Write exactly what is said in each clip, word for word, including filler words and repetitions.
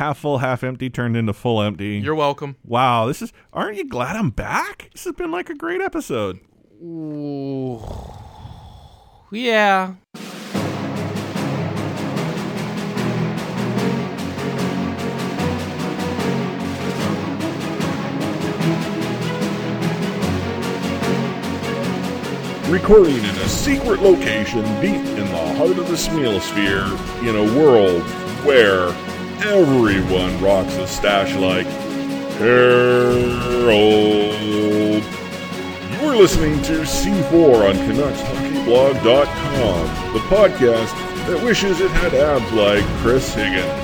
half full, half empty turned into full empty. You're welcome. Wow, this is. Aren't you glad I'm back? This has been like a great episode. Ooh. Yeah. Recording in a secret location deep in the heart of the Smealosphere, in a world where everyone rocks a stash like Harold. You're listening to C four on Canucks Hockey Blog dot com, the podcast that wishes it had abs like Chris Higgins.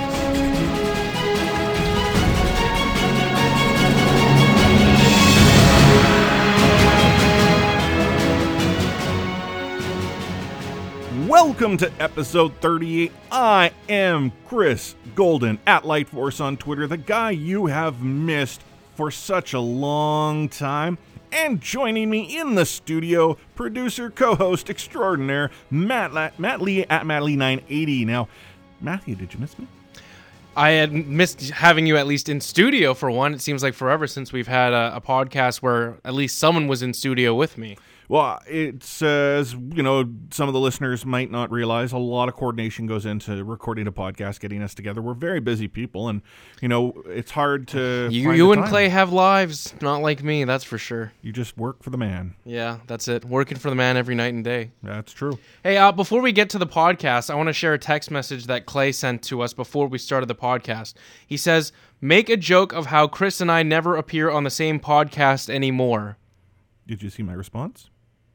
Welcome to episode thirty-eight. I am Chris Golden at Lightforce on Twitter, the guy you have missed for such a long time. And joining me in the studio, producer, co-host extraordinaire, Matt, La- Matt Lee at Matt Lee nine eighty. Now, Matthew, did you miss me? I had missed having you at least in studio for one. It seems like forever since we've had a, a podcast where at least someone was in studio with me. Well, it's, uh, as you know, some of the listeners might not realize, a lot of coordination goes into recording a podcast, getting us together. We're very busy people, and, you know, it's hard to You, find you the and time. Clay have lives, not like me, that's for sure. You just work for the man. Yeah, that's it. Working for the man every night and day. That's true. Hey, uh, before we get to the podcast, I want to share a text message that Clay sent to us before we started the podcast. He says, make a joke of how Chris and I never appear on the same podcast anymore. Did you see my response?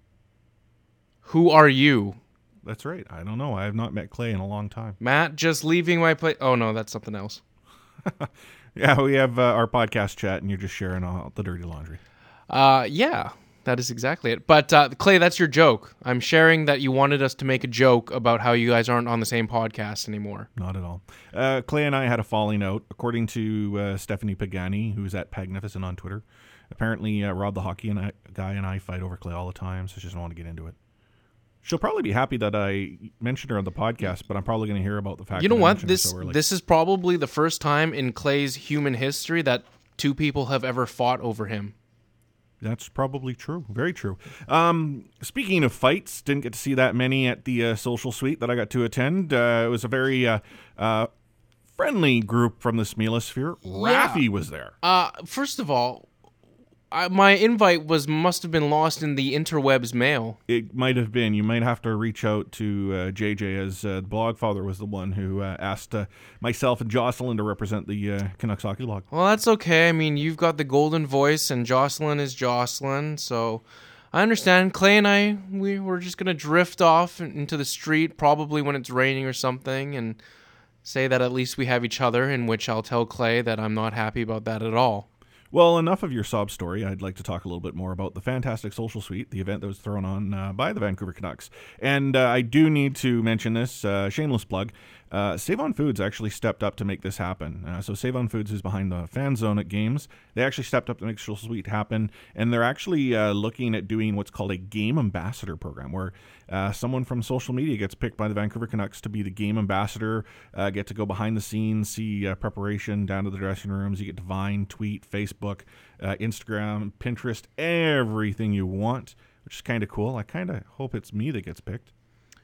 Who are you? That's right. I don't know. I have not met Clay in a long time. Matt, just leaving my place. Oh, no, that's something else. Yeah, we have uh, our podcast chat, and you're just sharing all the dirty laundry. Uh, yeah, that is exactly it. But, uh, Clay, that's your joke. I'm sharing that you wanted us to make a joke about how you guys aren't on the same podcast anymore. Not at all. Uh, Clay and I had a falling out, according to uh, Stephanie Pagani, who's at Pagnificent on Twitter. Apparently, uh, Rob the hockey and I, guy and I fight over Clay all the time, so she doesn't want to get into it. She'll probably be happy that I mentioned her on the podcast, but I'm probably going to hear about the fact You know that I what? mentioned her This so early. this is probably the first time in Clay's human history that two people have ever fought over him. That's probably true. Very true. Um, speaking of fights, didn't get to see that many at the uh, social suite that I got to attend. Uh, it was a very uh, uh, friendly group from the Smealosphere. Yeah. Raffy was there. Uh, first of all, I, my invite was must have been lost in the interwebs mail. It might have been. You might have to reach out to uh, J J, as uh, the Blogfather was the one who uh, asked uh, myself and Jocelyn to represent the uh, Canucks Hockey Blog. Well, that's okay. I mean, you've got the golden voice, and Jocelyn is Jocelyn, so I understand. Clay and I, we were just going to drift off into the street, probably when it's raining or something, and say that at least we have each other, in which I'll tell Clay that I'm not happy about that at all. Well, enough of your sob story. I'd like to talk a little bit more about the fantastic social suite, the event that was thrown on uh, by the Vancouver Canucks. And uh, I do need to mention this, uh, shameless plug. Uh, Save On Foods actually stepped up to make this happen. Uh, so Save On Foods is behind the fan zone at games. They actually stepped up to make social suite happen, and they're actually uh, looking at doing what's called a game ambassador program, where uh, someone from social media gets picked by the Vancouver Canucks to be the game ambassador, uh, get to go behind the scenes, see uh, preparation down to the dressing rooms. You get to Vine, tweet, Facebook, uh, Instagram, Pinterest, everything you want, which is kind of cool. I kind of hope it's me that gets picked.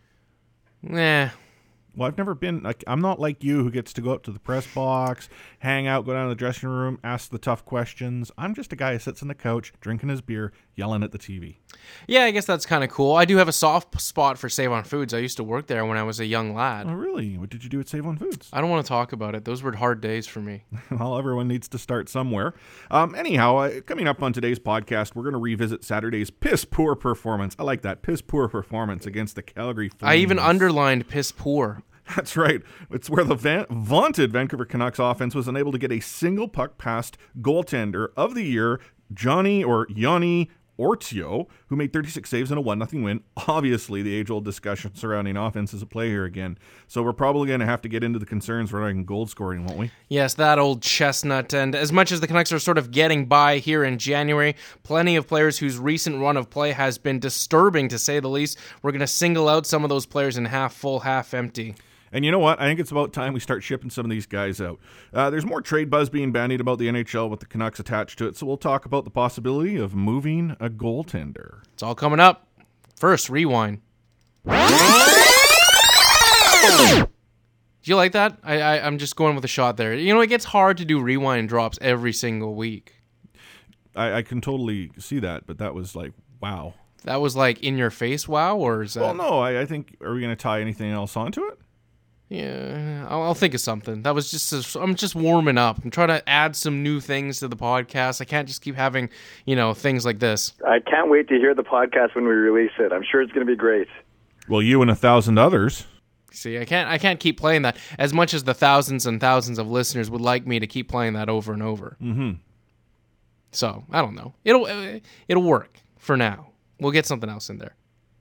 Nah. Well, I've never been, like, I'm not like you who gets to go up to the press box, hang out, go down to the dressing room, ask the tough questions. I'm just a guy who sits on the couch, drinking his beer, yelling at the T V. Yeah, I guess that's kind of cool. I do have a soft spot for Save On Foods. I used to work there when I was a young lad. Oh, really? What did you do at Save On Foods? I don't want to talk about it. Those were hard days for me. Well, everyone needs to start somewhere. Um, anyhow, uh, coming up on today's podcast, we're going to revisit Saturday's piss-poor performance. I like that, piss-poor performance against the Calgary Flames. I even underlined piss poor. That's right. It's where the van- vaunted Vancouver Canucks offense was unable to get a single puck past goaltender of the year, Johnny or Yanni Ortio, who made thirty-six saves in a one nothing win. Obviously, the age-old discussion surrounding offense is at play here again. So we're probably going to have to get into the concerns regarding goal scoring, won't we? Yes, that old chestnut. And as much as the Canucks are sort of getting by here in January, plenty of players whose recent run of play has been disturbing, to say the least. We're going to single out some of those players in half full, half empty. And you know what? I think it's about time we start shipping some of these guys out. Uh, there's more trade buzz being bandied about the N H L with the Canucks attached to it, so we'll talk about the possibility of moving a goaltender. It's all coming up. First, rewind. Do you like that? I, I, I'm just going with a shot there. You know, it gets hard to do rewind drops every single week. I, I can totally see that, but that was like, wow. That was like in your face, wow? Or is that... Well, no, I, I think, are we going to tie anything else onto it? Yeah, I'll, I'll think of something. That was just, a, I'm just warming up. I'm trying to add some new things to the podcast. I can't just keep having, you know, things like this. I can't wait to hear the podcast when we release it. I'm sure it's going to be great. Well, you and a thousand others. See, I can't, I can't keep playing that as much as the thousands and thousands of listeners would like me to keep playing that over and over. Mm-hmm. So I don't know. It'll, uh, it'll work for now. We'll get something else in there.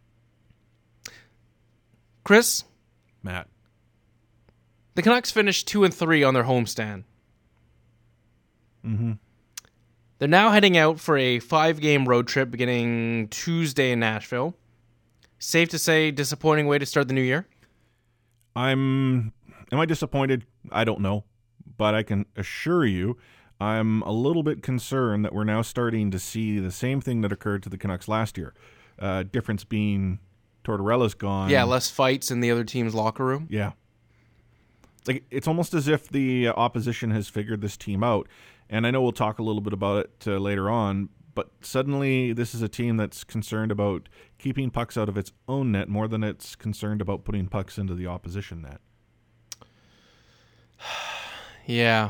Chris, Matt. The Canucks finished two and three on their homestand. Mm-hmm. They're now heading out for a five-game road trip beginning Tuesday in Nashville. Safe to say, disappointing way to start the new year? I'm... Am I disappointed? I don't know. But I can assure you, I'm a little bit concerned that we're now starting to see the same thing that occurred to the Canucks last year. Uh, difference being Tortorella's gone. Yeah, less fights in the other team's locker room. Yeah. Like, it's almost as if the opposition has figured this team out. And I know we'll talk a little bit about it uh, later on, but suddenly this is a team that's concerned about keeping pucks out of its own net more than it's concerned about putting pucks into the opposition net. Yeah.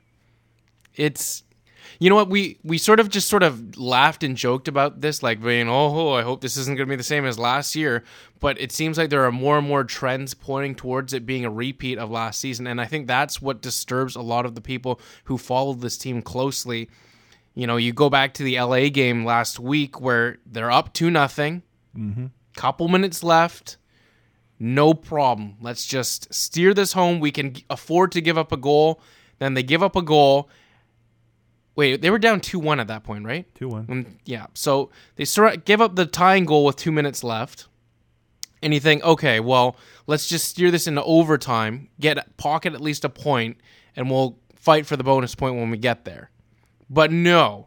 It's... You know what, we, we sort of just sort of laughed and joked about this, like being, oh, I hope this isn't going to be the same as last year. But it seems like there are more and more trends pointing towards it being a repeat of last season. And I think that's what disturbs a lot of the people who followed this team closely. You know, you go back to the L A game last week where they're up two nothing, mm-hmm. couple minutes left, no problem. Let's just steer this home. We can afford to give up a goal. Then they give up a goal. Wait, they were down two one at that point, right? two one. Um, yeah, so they start, give up the tying goal with two minutes left. And you think, okay, well, let's just steer this into overtime, get pocket at least a point, and we'll fight for the bonus point when we get there. But no.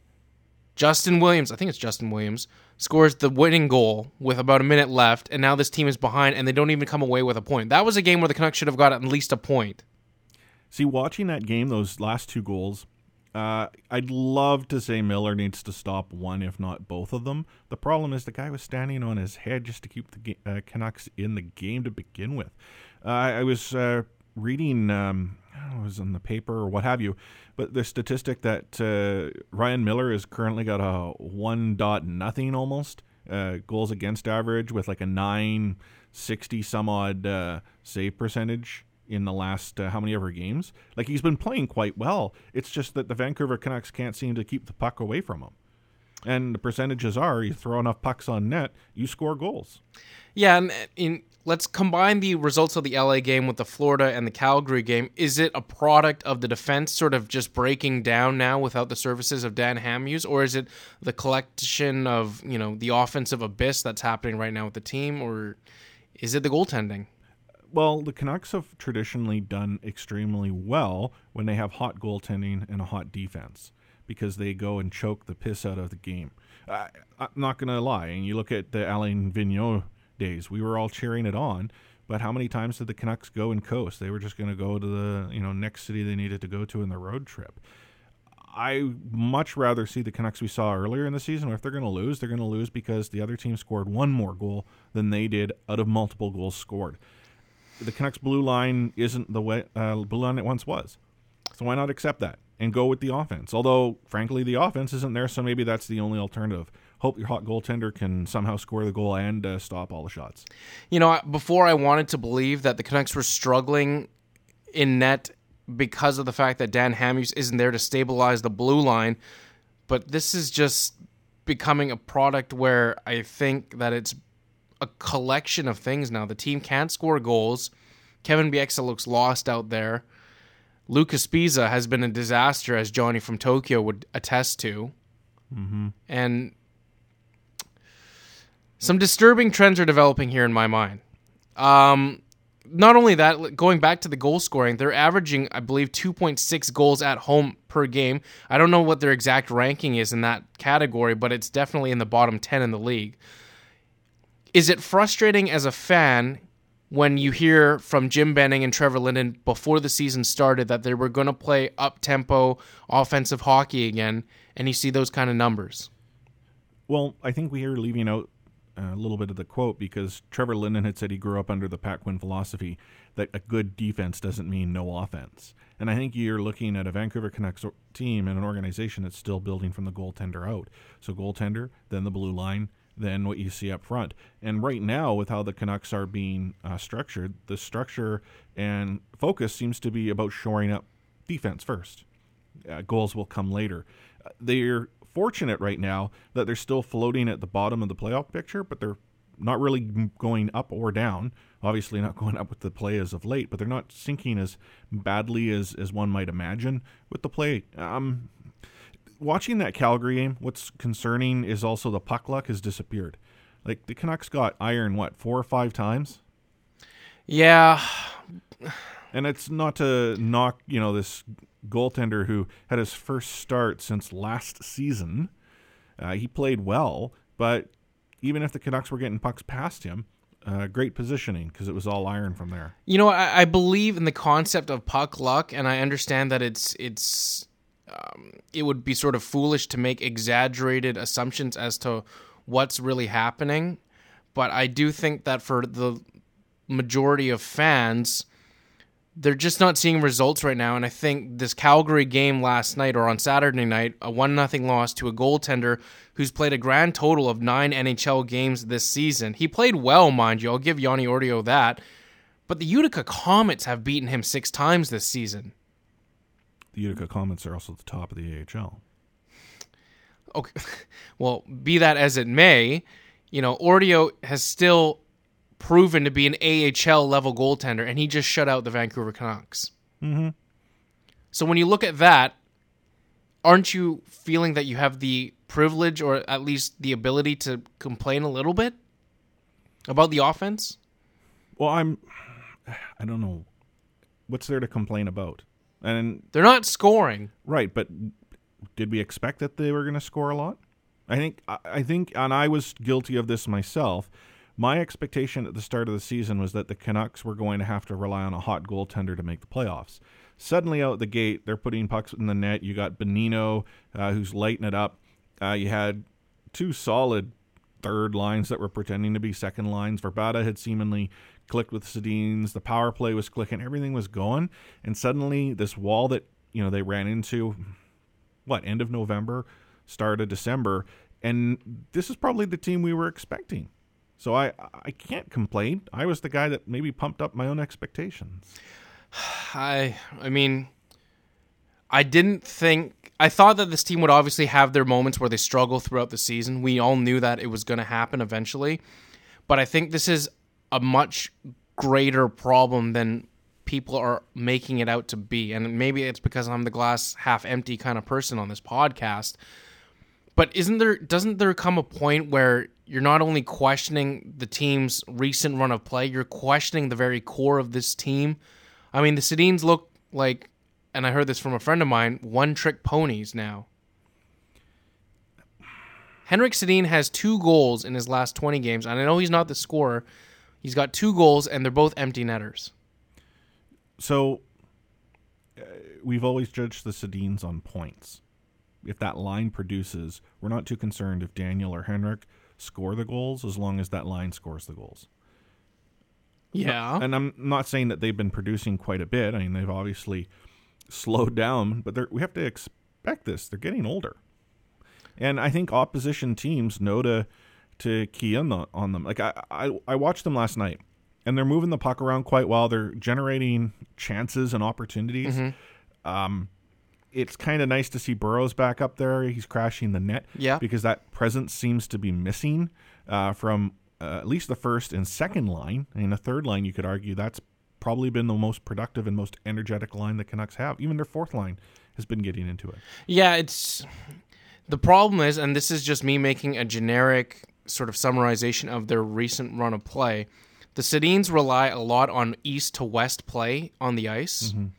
Justin Williams, I think it's Justin Williams, scores the winning goal with about a minute left, and now this team is behind, and they don't even come away with a point. That was a game where the Canucks should have got at least a point. See, watching that game, those last two goals, Uh, I'd love to say Miller needs to stop one, if not both of them. The problem is the guy was standing on his head just to keep the ga- uh, Canucks in the game to begin with. Uh, I was uh, reading, um, I don't know, it was in the paper or what have you, but the statistic that uh, Ryan Miller has currently got a one dot nothing almost uh, goals against average with like a nine sixty some odd uh, save percentage in the last uh, how many ever games. Like, he's been playing quite well. It's just that the Vancouver Canucks can't seem to keep the puck away from him. And the percentages are, you throw enough pucks on net, you score goals. Yeah, and in, let's combine the results of the L A game with the Florida and the Calgary game. Is it a product of the defense sort of just breaking down now without the services of Dan Hamhuis, or is it the collection of, you know, the offensive abyss that's happening right now with the team, or is it the goaltending? Well, the Canucks have traditionally done extremely well when they have hot goaltending and a hot defense because they go and choke the piss out of the game. I, I'm not going to lie. And you look at the Alain Vigneault days, we were all cheering it on, but how many times did the Canucks go and coast? They were just going to go to the you know next city they needed to go to in the road trip. I much rather see the Canucks we saw earlier in the season. If they're going to lose, they're going to lose because the other team scored one more goal than they did out of multiple goals scored. The Canucks blue line isn't the way uh, blue line it once was. So why not accept that and go with the offense? Although, frankly, the offense isn't there, so maybe that's the only alternative. Hope your hot goaltender can somehow score the goal and uh, stop all the shots. You know, before I wanted to believe that the Canucks were struggling in net because of the fact that Dan Hamhuis isn't there to stabilize the blue line, but this is just becoming a product where I think that it's a collection of things now. The team can't score goals. Kevin Bieksa looks lost out there. Lucas Pisa has been a disaster, as Johnny from Tokyo would attest to. Mm-hmm. And some disturbing trends are developing here in my mind. Um, not only that, going back to the goal scoring, they're averaging, I believe, two point six goals at home per game. I don't know what their exact ranking is in that category, but it's definitely in the bottom ten in the league. Is it frustrating as a fan when you hear from Jim Benning and Trevor Linden before the season started that they were going to play up-tempo offensive hockey again, and you see those kind of numbers? Well, I think we are leaving out a little bit of the quote because Trevor Linden had said he grew up under the Pat Quinn philosophy that a good defense doesn't mean no offense. And I think you're looking at a Vancouver Canucks team and an organization that's still building from the goaltender out. So goaltender, then the blue line, than what you see up front. And right now, with how the Canucks are being uh, structured, the structure and focus seems to be about shoring up defense first. Uh, goals will come later. Uh, they're fortunate right now that they're still floating at the bottom of the playoff picture, but they're not really going up or down. Obviously not going up with the play as of late, but they're not sinking as badly as, as one might imagine with the play. Um, Watching that Calgary game, what's concerning is also the puck luck has disappeared. Like, the Canucks got iron, what, four or five times? Yeah. And it's not to knock, you know, this goaltender who had his first start since last season. Uh, he played well, but even if the Canucks were getting pucks past him, uh, great positioning because it was all iron from there. You know, I, I believe in the concept of puck luck, and I understand that it's it's... Um, it would be sort of foolish to make exaggerated assumptions as to what's really happening. But I do think that for the majority of fans, they're just not seeing results right now. And I think this Calgary game last night or on Saturday night, a one nothing loss to a goaltender who's played a grand total of nine N H L games this season. He played well, mind you. I'll give Yanni Ordio that. But the Utica Comets have beaten him six times this season. The Utica Comets are also at the top of the A H L. Okay, well, be that as it may, you know, Ordio has still proven to be an A H L level goaltender, and he just shut out the Vancouver Canucks. Mm-hmm. So when you look at that, aren't you feeling that you have the privilege or at least the ability to complain a little bit about the offense? Well, I'm, I don't know. What's there to complain about? And they're not scoring. Right, but did we expect that they were going to score a lot? I think, I think, and I was guilty of this myself. My expectation at the start of the season was that the Canucks were going to have to rely on a hot goaltender to make the playoffs. Suddenly out the gate, they're putting pucks in the net. You got Bonino, uh, who's lighting it up. Uh, you had two solid third lines that were pretending to be second lines. Verbata had seemingly clicked with Sedins. The power play was clicking. Everything was going. And suddenly this wall that, you know, they ran into, what, end of November, start of December. And this is probably the team we were expecting. So I, I can't complain. I was the guy that maybe pumped up my own expectations. I, I mean, I didn't think... I thought that this team would obviously have their moments where they struggle throughout the season. We all knew that it was going to happen eventually. But I think this is a much greater problem than people are making it out to be. And maybe it's because I'm the glass half empty kind of person on this podcast. But isn't there doesn't there come a point where you're not only questioning the team's recent run of play, you're questioning the very core of this team? I mean, the Sedins look like, and I heard this from a friend of mine, one-trick ponies now. Henrik Sedin has two goals in his last twenty games, and I know he's not the scorer. He's got two goals, and they're both empty netters. So, uh, we've always judged the Sedins on points. If that line produces, we're not too concerned if Daniel or Henrik score the goals, as long as that line scores the goals. Yeah. And I'm not saying that they've been producing quite a bit. I mean, they've obviously slowed down, but we have to expect this. They're getting older. And I think opposition teams know to to key in the, on them. Like, I, I, I watched them last night, and they're moving the puck around quite well. They're generating chances and opportunities. Mm-hmm. Um, it's kind of nice to see Burrows back up there. He's crashing the net. Yeah. Because that presence seems to be missing uh, from uh, at least the first and second line. I mean, the third line, you could argue, that's probably been the most productive and most energetic line the Canucks have. Even their fourth line has been getting into it. Yeah, it's... The problem is, and this is just me making a generic sort of summarization of their recent run of play, the Sedins rely a lot on east to west play on the ice. Mm-hmm.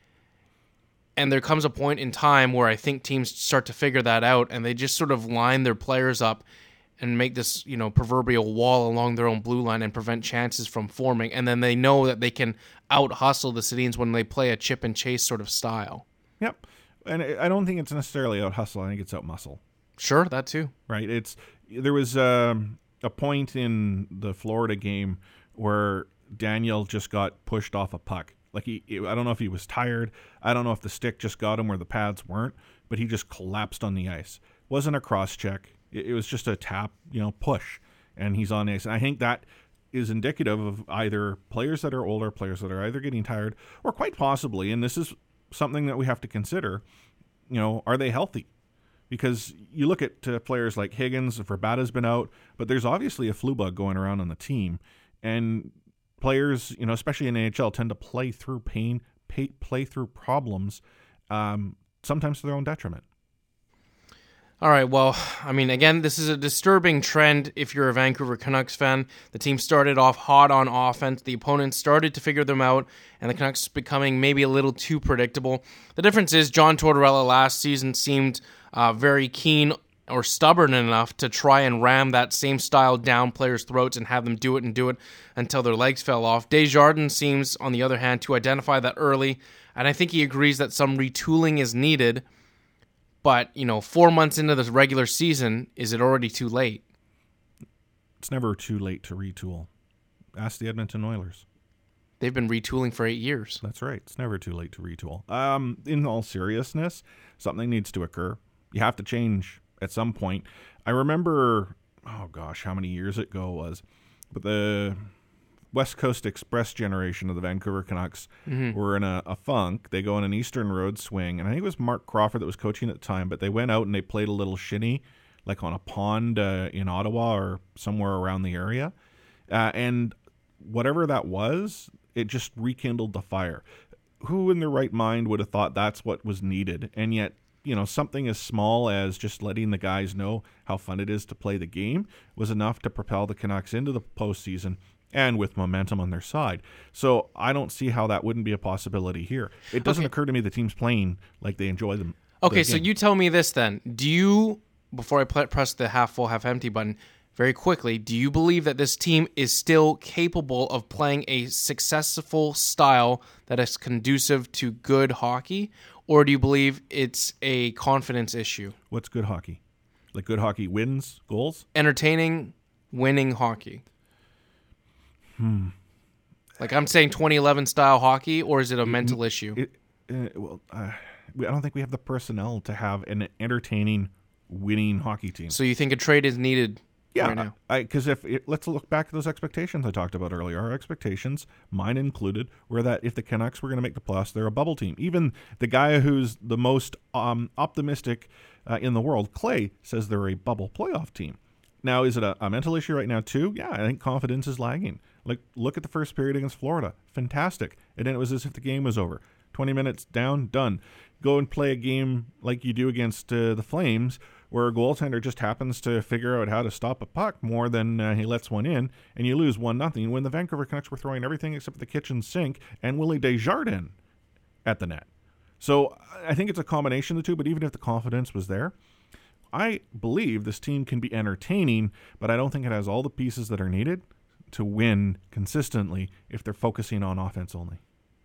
And there comes a point in time where I think teams start to figure that out, and they just sort of line their players up and make this, you know, proverbial wall along their own blue line and prevent chances from forming. And then they know that they can out-hustle the Sedins when they play a chip and chase sort of style. Yep. And I don't think it's necessarily out-hustle. I think it's out-muscle. Sure, that too. Right. It's There was um, a point in the Florida game where Daniel just got pushed off a puck. Like he, I don't know if he was tired. I don't know if the stick just got him where the pads weren't, but he just collapsed on the ice. Wasn't a cross check. It, it was just a tap, you know, push, and he's on the ice. And I think that is indicative of either players that are older, players that are either getting tired, or quite possibly, and this is something that we have to consider, you know, are they healthy? Because you look at uh, players like Higgins, Verbata's been out, but there's obviously a flu bug going around on the team, and players, you know, especially in the N H L, tend to play through pain, pay, play through problems, um, sometimes to their own detriment. All right, well, I mean, again, this is a disturbing trend if you're a Vancouver Canucks fan. The team started off hot on offense. The opponents started to figure them out, and the Canucks becoming maybe a little too predictable. The difference is John Tortorella last season seemed uh, very keen or stubborn enough to try and ram that same style down players' throats and have them do it and do it until their legs fell off. Desjardins seems, on the other hand, to identify that early, and I think he agrees that some retooling is needed. But, you know, four months into the regular season, is it already too late? It's never too late to retool. Ask the Edmonton Oilers. They've been retooling for eight years. That's right. It's never too late to retool. Um, in all seriousness, something needs to occur. You have to change at some point. I remember, oh gosh, how many years ago it was, but the West Coast Express generation of the Vancouver Canucks mm-hmm. were in a, a funk. They go on an Eastern Road swing, and I think it was Mark Crawford that was coaching at the time, but they went out and they played a little shinny, like on a pond uh, in Ottawa or somewhere around the area. Uh, and whatever that was, it just rekindled the fire. Who in their right mind would have thought that's what was needed? And yet, you know, something as small as just letting the guys know how fun it is to play the game was enough to propel the Canucks into the postseason and with momentum on their side. So I don't see how that wouldn't be a possibility here. It doesn't okay. occur to me the team's playing like they enjoy them. Okay, so you tell me this then. Do you, before I press the half full, half empty button, very quickly, do you believe that this team is still capable of playing a successful style that is conducive to good hockey? Or do you believe it's a confidence issue? What's good hockey? Like good hockey wins goals? Entertaining, winning hockey. Hmm. Like I'm saying twenty eleven style hockey, or is it a it, mental issue? It, uh, well, uh, we, I don't think we have the personnel to have an entertaining, winning hockey team. So you think a trade is needed? Yeah, right now? Because if it, let's look back at those expectations I talked about earlier. Our expectations, mine included, were that if the Canucks were going to make the playoffs, they're a bubble team. Even the guy who's the most um, optimistic uh, in the world, Clay, says they're a bubble playoff team. Now, is it a, a mental issue right now too? Yeah, I think confidence is lagging. Like, look at the first period against Florida. Fantastic. And then it was as if the game was over. twenty minutes down, done. Go and play a game like you do against uh, the Flames, where a goaltender just happens to figure out how to stop a puck more than uh, he lets one in, and you lose one nothing. When the Vancouver Canucks were throwing everything except the kitchen sink and Willie Desjardins at the net. So I think it's a combination of the two, but even if the confidence was there, I believe this team can be entertaining, but I don't think it has all the pieces that are needed to win consistently if they're focusing on offense only.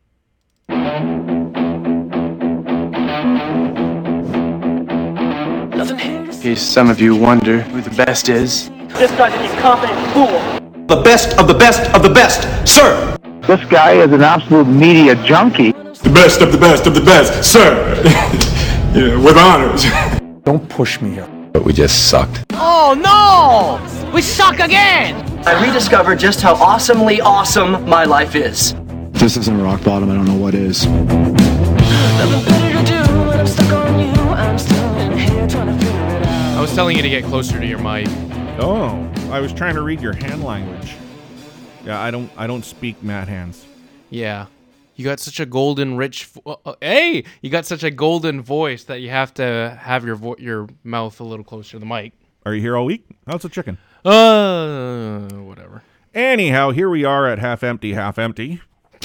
In case some of you wonder who the best is. This guy's an incompetent fool. The best of the best of the best, sir. This guy is an absolute media junkie. The best of the best of the best, sir. Yeah, with honors. Don't push me here. But we just sucked. Oh no! We suck again! I rediscovered just how awesomely awesome my life is. This isn't rock bottom, I don't know what is. I was telling you to get closer to your mic. Oh, I was trying to read your hand language. Yeah, I don't I don't speak Matt hands. Yeah. You got such a golden rich vo- uh, hey, you got such a golden voice that you have to have your vo- your mouth a little closer to the mic. Are you here all week? How's the chicken? Uh, whatever. Anyhow, here we are at half empty, half empty.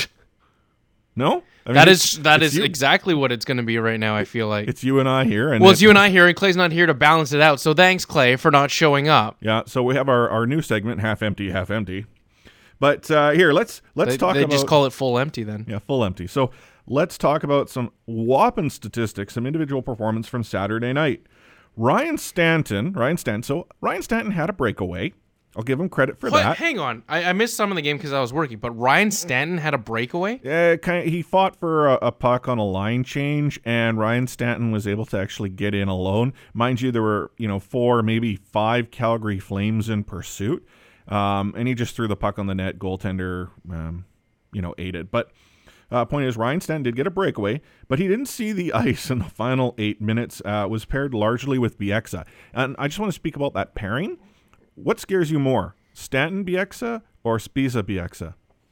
No? I mean, that it's, is that it's is you. exactly what it's going to be right now, I feel like. It's you and I here. And well, it's you and I here, and Clay's not here to balance it out. So thanks, Clay, for not showing up. Yeah, so we have our, our new segment, half empty, half empty. But uh, here, let's let's they, talk they about... They just call it full empty then. Yeah, full empty. So let's talk about some whopping statistics, some individual performance from Saturday night. Ryan Stanton, Ryan Stanton, so Ryan Stanton had a breakaway. I'll give him credit for Wait, that. Hang on. I, I missed some of the game because I was working, but Ryan Stanton had a breakaway? Uh, kind of, he fought for a, a puck on a line change, and Ryan Stanton was able to actually get in alone. Mind you, there were you know four, maybe five Calgary Flames in pursuit, um, and he just threw the puck on the net. Goaltender, um, you know, ate it. But uh, point is, Ryan Stanton did get a breakaway, but he didn't see the ice in the final eight minutes. Uh, was paired largely with Bieksa, and I just want to speak about that pairing. What scares you more, Stanton Bieksa or Spiza Bieksa?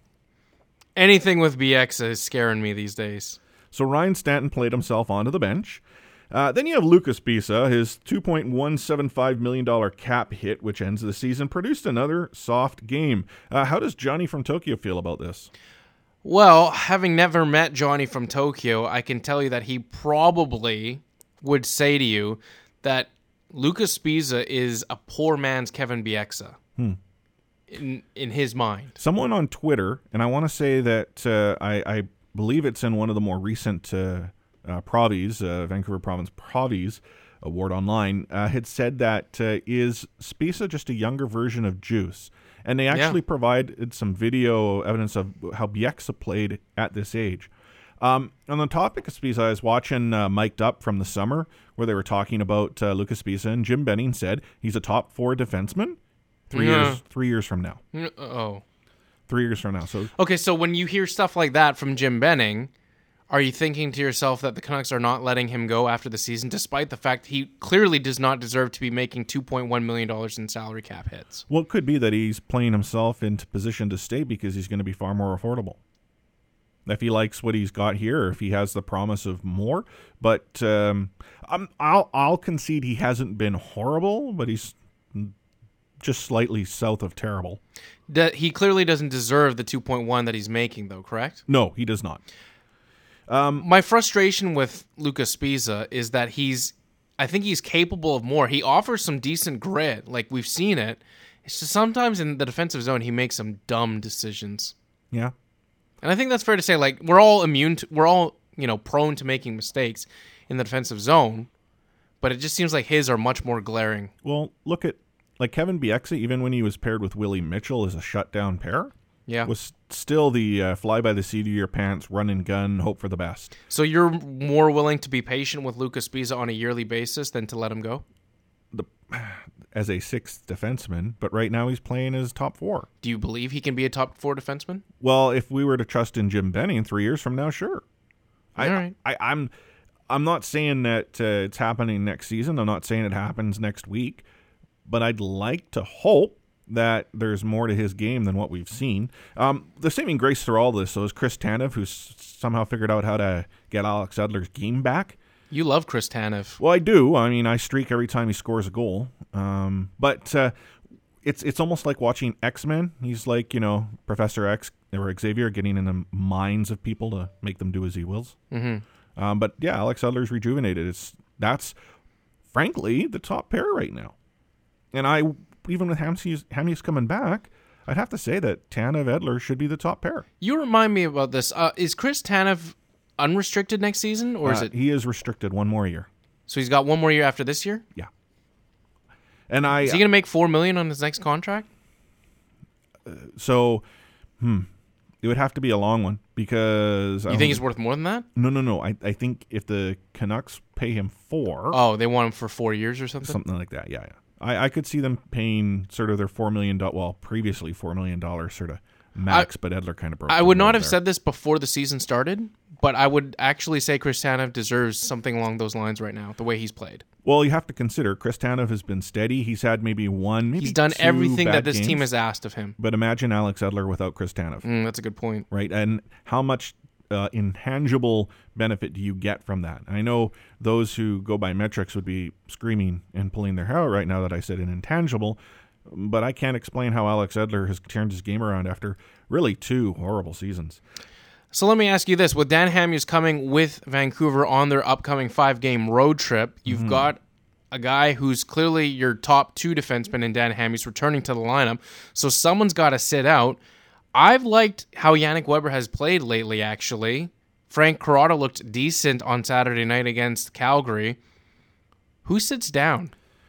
Anything with Bieksa is scaring me these days. So Ryan Stanton played himself onto the bench. Uh, then you have Lucas Bieksa, his two point one seven five million dollars cap hit, which ends the season, produced another soft game. Uh, how does Johnny from Tokyo feel about this? Well, having never met Johnny from Tokyo, I can tell you that he probably would say to you that Lucas Bieksa is a poor man's Kevin Bieksa hmm. in in his mind. Someone on Twitter, and I want to say that uh, I, I believe it's in one of the more recent uh, uh, Provies, uh, Vancouver Province Provies Award Online, uh, had said that uh, is Spiza just a younger version of Juice? And they actually yeah. provided some video evidence of how Bieksa played at this age. Um, on the topic of Spiza, I was watching uh, Mic'd Up from the summer where they were talking about uh, Lucas Spiza, and Jim Benning said he's a top four defenseman three yeah. years three years from now. Oh, three years from now. So okay, so when you hear stuff like that from Jim Benning, are you thinking to yourself that the Canucks are not letting him go after the season, despite the fact he clearly does not deserve to be making two point one million dollars in salary cap hits? Well, it could be that he's playing himself into position to stay because he's going to be far more affordable. If he likes what he's got here, or if he has the promise of more. But um, I'm, I'll I'll concede he hasn't been horrible, but he's just slightly south of terrible. That he clearly doesn't deserve the two point one that he's making, though, correct? No, he does not. Um, My frustration with Lucas Spiza is that he's, I think he's capable of more. He offers some decent grit, like we've seen it. It's just sometimes in the defensive zone he makes some dumb decisions. Yeah. And I think that's fair to say. Like we're all immune to, we're all, you know, prone to making mistakes in the defensive zone, but it just seems like his are much more glaring. Well, look at like Kevin Bieksa, even when he was paired with Willie Mitchell as a shutdown pair, yeah, was still the uh, fly by the seat of your pants, run and gun, hope for the best. So you're more willing to be patient with Lucas Spiza on a yearly basis than to let him go? The as a sixth defenseman, but right now he's playing as top four. Do you believe he can be a top four defenseman? Well, if we were to trust in Jim Benning three years from now, sure. All I, right. I, I'm, I'm not saying that uh, it's happening next season. I'm not saying it happens next week, but I'd like to hope that there's more to his game than what we've seen. Um, the saving grace through all this, so is Chris Tanev, who's somehow figured out how to get Alex Edler's game back. You love Chris Tanev. Well, I do. I mean, I streak every time he scores a goal. Um, but uh, it's it's almost like watching X-Men. He's like, you know, Professor X or Xavier getting in the minds of people to make them do as he wills. Mm-hmm. Um, but yeah, Alex Edler's rejuvenated. It's that's frankly the top pair right now. And I even with Hamsius, Hamnius coming back, I'd have to say that Tanev Edler should be the top pair. You remind me about this. Uh, is Chris Tanev unrestricted next season, or is uh, it he is restricted one more year? So he's got one more year after this year? Yeah. And I is he going to make four million on his next contract? Uh, so, hmm, it would have to be a long one because you think he's worth more than that? No, no, no. I I think if the Canucks pay him four, oh, they want him for four years or something, something like that. Yeah, yeah. I, I could see them paying sort of their four million dollars, well, previously four million dollars sort of max, I, but Edler kind of broke. I would not have there. said this before the season started, but I would actually say Chris Tanev deserves something along those lines right now, the way he's played. Well, you have to consider Chris Tanev has been steady. He's had maybe one, maybe He's done two everything bad that this games, team has asked of him. But imagine Alex Edler without Chris Tanev. Mm, that's a good point. Right, and how much uh, intangible benefit do you get from that? I know those who go by metrics would be screaming and pulling their hair out right now that I said an intangible. but I can't explain how Alex Edler has turned his game around after really two horrible seasons. So let me ask you this. With Dan Hamhuis coming with Vancouver on their upcoming five-game road trip, you've mm-hmm. got a guy who's clearly your top two defenseman in Dan Hamhuis returning to the lineup, so someone's got to sit out. I've liked how Yannick Weber has played lately, actually. Frank Corrado looked decent on Saturday night against Calgary. Who sits down?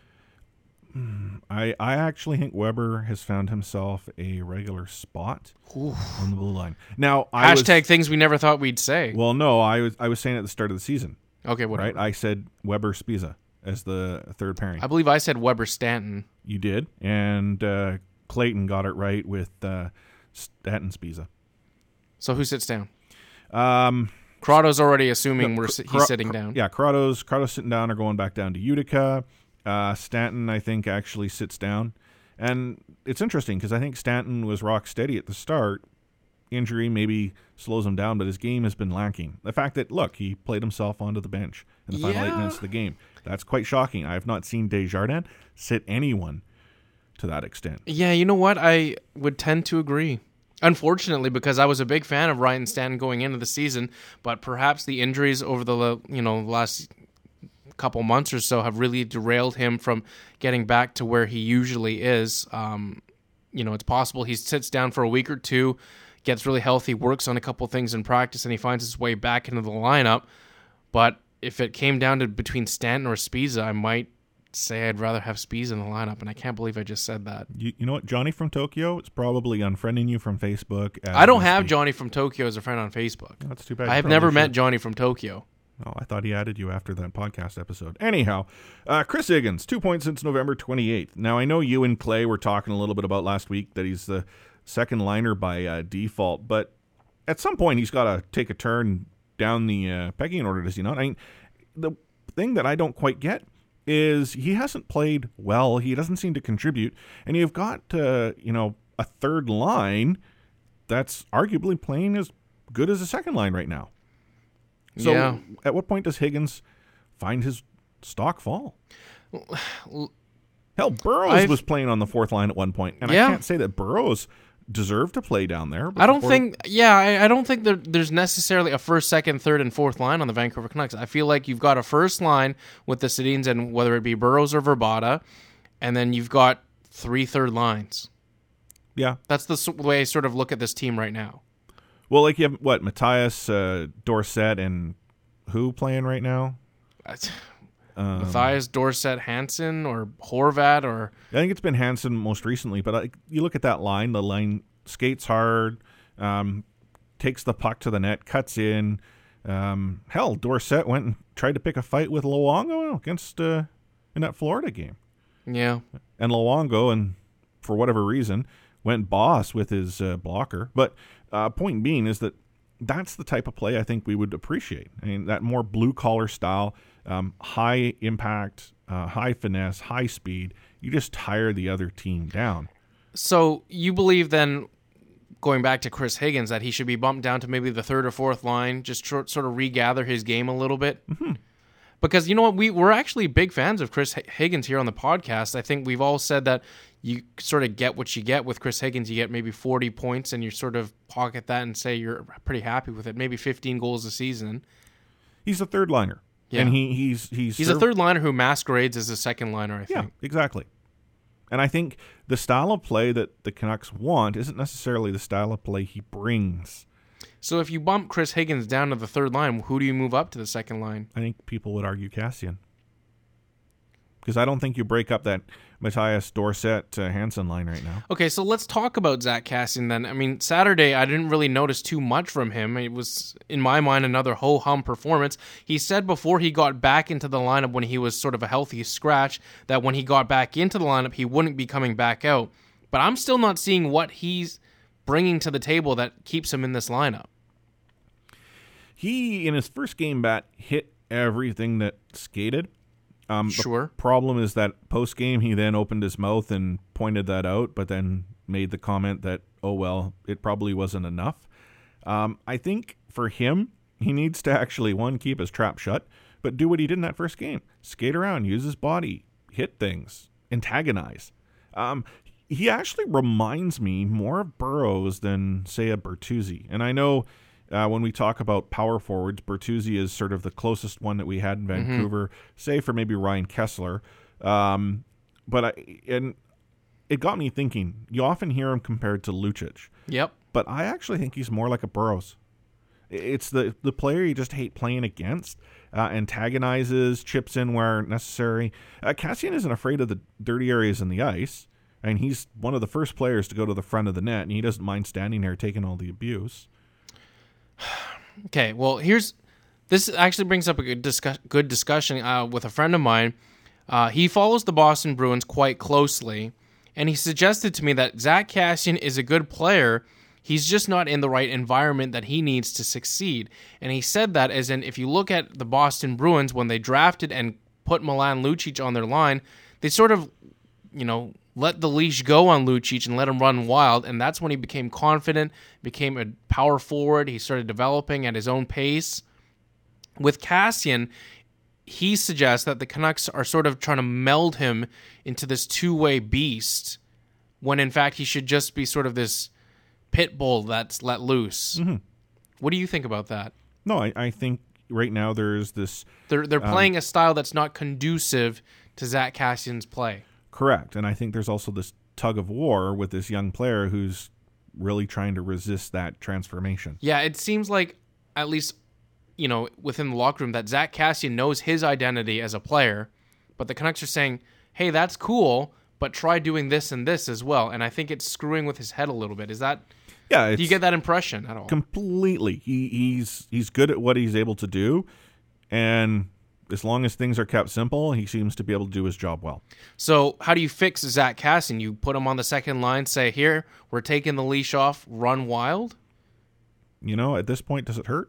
I, I actually think Weber has found himself a regular spot Ooh. on the blue line. Now, I Hashtag was, things we never thought we'd say. Well, no, I was I was saying at the start of the season. Okay, whatever. Right? I said Weber Spiza as the third pairing. I believe I said Weber Stanton. You did, and uh, Clayton got it right with uh, Stanton Spiza. So who sits down? Um, Corrado's already assuming no, we're Cor- he's sitting down. Yeah, Corrado's Corrado's sitting down or going back down to Utica. Uh, Stanton, I think, actually sits down. And it's interesting because I think Stanton was rock steady at the start. Injury maybe slows him down, but his game has been lacking. The fact that, look, he played himself onto the bench in the final yeah. eight minutes of the game. That's quite shocking. I have not seen Desjardins sit anyone to that extent. Yeah, you know what? I would tend to agree. Unfortunately, because I was a big fan of Ryan Stanton going into the season, but perhaps the injuries over the you know last couple months or so have really derailed him from getting back to where he usually is. Um, you know, it's possible he sits down for a week or two, gets really healthy, works on a couple things in practice, and he finds his way back into the lineup. But if it came down to between Stanton or Spiza, I might say I'd rather have Spiza in the lineup, and I can't believe I just said that. You, you know what? Johnny from Tokyo is probably unfriending you from Facebook. I don't have speak. Johnny from Tokyo as a friend on Facebook. That's too bad. I have never should. met Johnny from Tokyo. Oh, I thought he added you after that podcast episode. Anyhow, uh, Chris Higgins, two points since November twenty-eighth. Now, I know you and Clay were talking a little bit about last week that he's the second liner by uh, default, but at some point he's got to take a turn down the uh, pecking order, does he not? I mean, the thing that I don't quite get is he hasn't played well. He doesn't seem to contribute, and you've got uh, you know a third line that's arguably playing as good as a second line right now. So yeah. At what point does Higgins find his stock fall? Hell, Burroughs I've, was playing on the fourth line at one point, and yeah. I can't say that Burroughs deserved to play down there. I don't think, yeah, I, I don't think there, there's necessarily a first, second, third, and fourth line on the Vancouver Canucks. I feel like you've got a first line with the Sedins, and whether it be Burroughs or Verbata, and then you've got three third lines. Yeah. That's the way I sort of look at this team right now. Well, like you have, what, Matthias, uh, Dorsett, and who playing right now? Um, Matthias, Dorsett, Hansen, or Horvat, or... I think it's been Hansen most recently, but I, you look at that line, the line skates hard, um, takes the puck to the net, cuts in. Um, hell, Dorsett went and tried to pick a fight with Luongo against uh, in that Florida game. Yeah. And Luongo, and for whatever reason, went boss with his uh, blocker. But uh, point being is that that's the type of play I think we would appreciate. I mean, that more blue-collar style, um, high impact, uh, high finesse, high speed. You just tire the other team down. So you believe then, going back to Chris Higgins, that he should be bumped down to maybe the third or fourth line, just tr- sort of regather his game a little bit? Mm-hmm. Because, you know what, we, we're actually big fans of Chris Higgins here on the podcast. I think we've all said that you sort of get what you get with Chris Higgins. You get maybe forty points, and you sort of pocket that and say you're pretty happy with it. Maybe fifteen goals a season. He's a third liner. Yeah. And he, he's he's he's served... a third liner who masquerades as a second liner, I think. Yeah, exactly. And I think the style of play that the Canucks want isn't necessarily the style of play he brings. So if you bump Chris Higgins down to the third line, who do you move up to the second line? I think people would argue Kassian. Because I don't think you break up that Matthias Dorsett uh, Hansen line right now. Okay, so let's talk about Zach Kassian then. I mean, Saturday, I didn't really notice too much from him. It was, in my mind, another ho-hum performance. He said before he got back into the lineup when he was sort of a healthy scratch, that when he got back into the lineup, he wouldn't be coming back out. But I'm still not seeing what he's bringing to the table that keeps him in this lineup. He, in his first game back, hit everything that skated. Um, sure. The problem is that post-game, he then opened his mouth and pointed that out, but then made the comment that, oh, well, it probably wasn't enough. Um, I think for him, he needs to actually, one, keep his trap shut, but do what he did in that first game. Skate around, use his body, hit things, antagonize. Um, he actually reminds me more of Burrows than, say, a Bertuzzi. And I know uh, when we talk about power forwards, Bertuzzi is sort of the closest one that we had in Vancouver, mm-hmm. say for maybe Ryan Kessler. Um, but I, and it got me thinking, you often hear him compared to Lucic. Yep. But I actually think he's more like a Burrows. It's the, the player you just hate playing against, uh, antagonizes, chips in where necessary. Uh, Kassian isn't afraid of the dirty areas in the ice. I mean, he's one of the first players to go to the front of the net, and he doesn't mind standing there taking all the abuse. Okay, well, here's this actually brings up a good, discuss, good discussion uh, with a friend of mine. Uh, he follows the Boston Bruins quite closely, and he suggested to me that Zack Kassian is a good player. He's just not in the right environment that he needs to succeed. And he said that as in, if you look at the Boston Bruins, when they drafted and put Milan Lucic on their line, they sort of, you know, let the leash go on Lucic and let him run wild. And that's when he became confident, became a power forward. He started developing at his own pace. With Kassian, he suggests that the Canucks are sort of trying to meld him into this two-way beast, when in fact he should just be sort of this pit bull that's let loose. Mm-hmm. What do you think about that? No, I, I think right now there's this... They're they're um, playing a style that's not conducive to Zack Kassian's play. Correct, and I think there's also this tug of war with this young player who's really trying to resist that transformation. Yeah, it seems like, at least, you know, within the locker room, that Zack Kassian knows his identity as a player, but the Canucks are saying, hey, that's cool, but try doing this and this as well. And I think it's screwing with his head a little bit. Is that... Yeah, do you get that impression at all? Completely. He, he's he's good at what he's able to do, and as long as things are kept simple, he seems to be able to do his job well. So how do you fix Zack Kassian? You put him on the second line, say, here, we're taking the leash off, run wild? You know, at this point, does it hurt?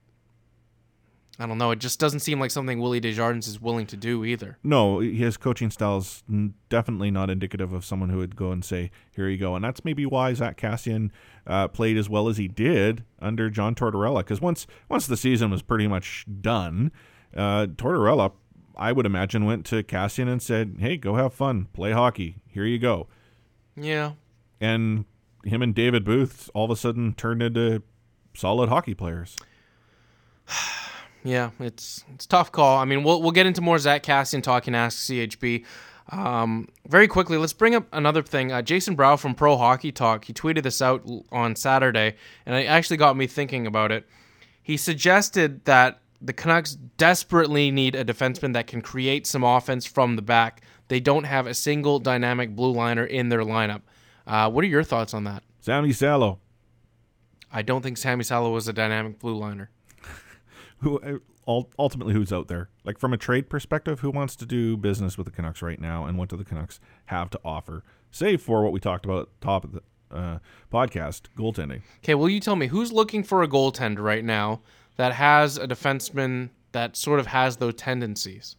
I don't know. It just doesn't seem like something Willie Desjardins is willing to do either. No, his coaching style is definitely not indicative of someone who would go and say, here you go. And that's maybe why Zack Kassian uh, played as well as he did under John Tortorella. Because once once the season was pretty much done, uh, Tortorella, I would imagine, went to Kassian and said, hey, go have fun. Play hockey. Here you go. Yeah. And him and David Booth all of a sudden turned into solid hockey players. Yeah, it's it's a tough call. I mean, we'll we'll get into more Zack Kassian talking Ask C H B. Um, very quickly, let's bring up another thing. Uh, Jason Brow from Pro Hockey Talk, he tweeted this out on Saturday, and it actually got me thinking about it. He suggested that the Canucks desperately need a defenseman that can create some offense from the back. They don't have a single dynamic blue liner in their lineup. Uh, what are your thoughts on that? Sammy Salo. I don't think Sammy Salo was a dynamic blue liner. Who ultimately who's out there? Like from a trade perspective, who wants to do business with the Canucks right now, and what do the Canucks have to offer? Save for what we talked about at the top of the uh, podcast, goaltending. Okay, well, you tell me, who's looking for a goaltender right now that has a defenseman that sort of has those tendencies?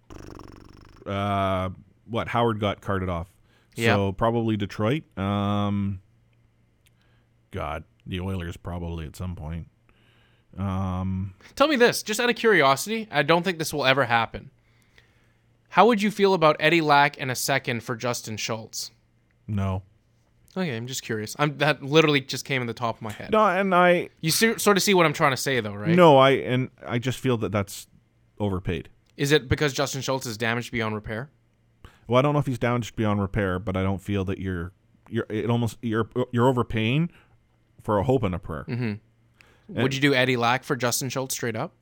Uh, what, Howard got carted off. Yep. So probably Detroit. Um, God, the Oilers probably at some point. Um, Tell me this, just out of curiosity, I don't think this will ever happen. How would you feel about Eddie Lack and a second for Justin Schultz? No. Okay, I'm just curious. I'm that literally just came in the top of my head. No, and I... You see, sort of see what I'm trying to say, though, right? No, I and I just feel that that's overpaid. Is it because Justin Schultz is damaged beyond repair? Well, I don't know if he's damaged beyond repair, but I don't feel that you're you're it almost you're you're overpaying for a hope and a prayer. Mm-hmm. And would you do Eddie Lack for Justin Schultz straight up?